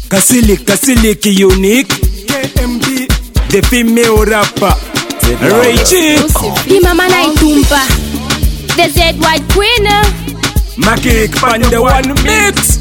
Kasili unique KMB, the female rapper Rachie Imama naitumba the Z White Queen Maki Panda one mix.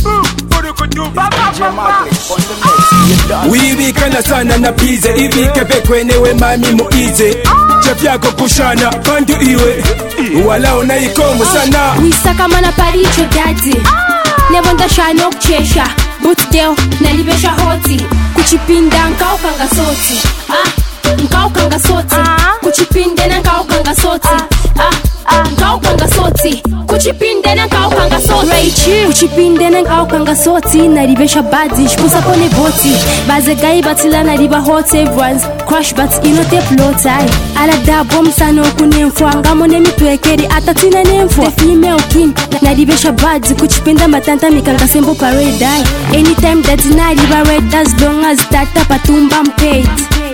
Wibikana sana na pize ibikepe kwenewe mami muize chef yako kushana pandu iwe wala unaikomo sana wisaka mana paricho daddy nevonda shano kuchesha butdeo nalibesha hoti kuchipinda nkaukanga soti nkaukanga soti kuchipinde na nkaukanga soti nkaukanga soti kuchipinde na nkaukanga soti Rachie kuchipinde na nkaukanga soti nalibesha badi shpusa pone boti baze gai batila naliba hot everyone's crush but inote plotai ala dabo msano kunemfo angamo nemitwekeri atatina nemfo the female king nalibesha badi kuchipinda matanta mikanga sembo paradise anytime that naliba red as long as tata patumba mpate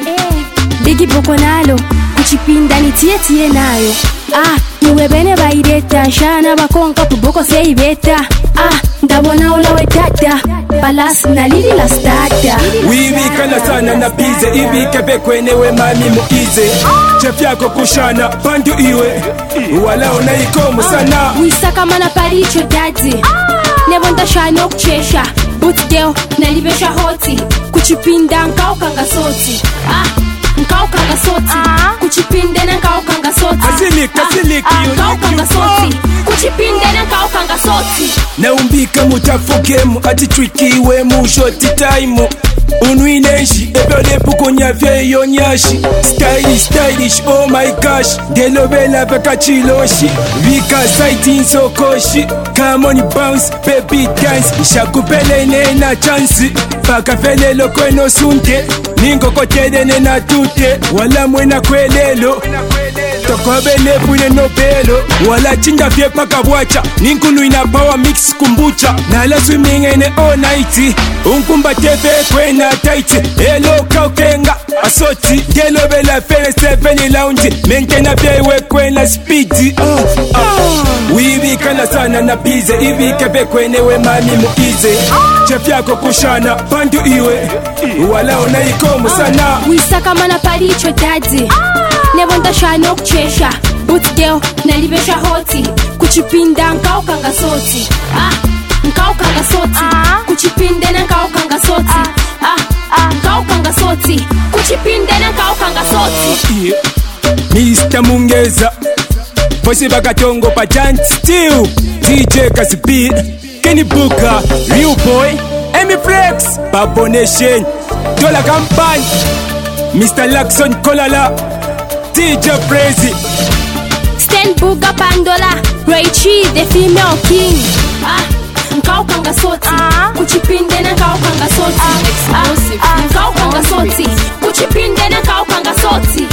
Bigi boko nalo kuchipinda nitie nayo niwe bene baireta shana bakonka puboko seibeta ndabona ulawe tata balas na lili la stata wibikana sana na pize ibikepe kwenewe mami muize chef yako kushana pandu iwe wala unaikomo sana wisaka mana paricho daddy nevonda shano kuchesha butdeo nalibesha hoti kuchipinda nkaukanga soti nkaukanga soti kuchipinde na nkaukanga soti Kasili nkaukanga soti kuchipinde na nkaukanga soti naumbika mutafukemu ati trikiwe mushoti time unwineshi ebyolepukunya vyeyo nyashi stylish oh my gosh delobela veka chiloshi vika saiti nsokoshi come on bounce baby dance shakupelene na chansi pakafelelo kweno sunte ningokotelene na tute wala mwena kwelelo tokobele pune nobelo wala chinda fye paka bwacha ninkulu ina power mix kumbucha nala swimming ene all night unkumba tefe kwena tight elo kaukenga asoti gelo bela fere seven lounge mentena byewe kwena speed wibikana sana na pize ibikepe kwenewe mami muize chef yako kushana pandu iwe wala unaikomo sana wisaka mana paricho daddy nevonda shano kuchesha butdeo nalibesha hoti kuchipinda nkaukanga soti nkaukanga soti kuchipinde na nkaukanga soti nkaukanga soti kuchipinde na nkaukanga soti Mr. Mungeza Posi bakatongo pa chant still DJ Kasipi Kenny Booker Real Boy Emi Flex Babo Nation Dola Campagne Mr. Lakson Kolala DJ Crazy Stand Buga Pandola Rachie the female king nkaukanga soti kuchipinde na nkaukanga soti nkaukanga soti kuchipinde na nkaukanga soti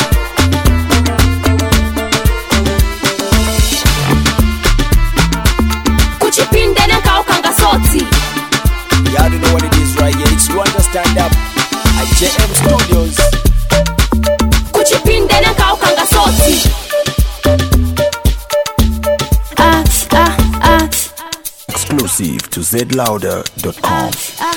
kuchipinde na nkaukanga soti You already know what it is right here. It's Rwanda Stand Up at JM Studios. kuchipinde na nkaukanga soti Exclusive to zlouder.com.